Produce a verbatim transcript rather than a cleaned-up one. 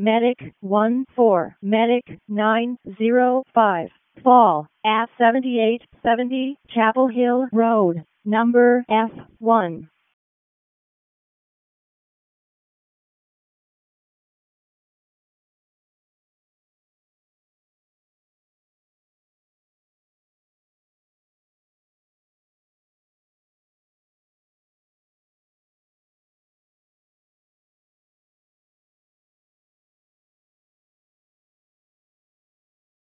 Medic one four, Medic nine zero five, fall at seventy-eight seventy Chapel Hill Road, number F one.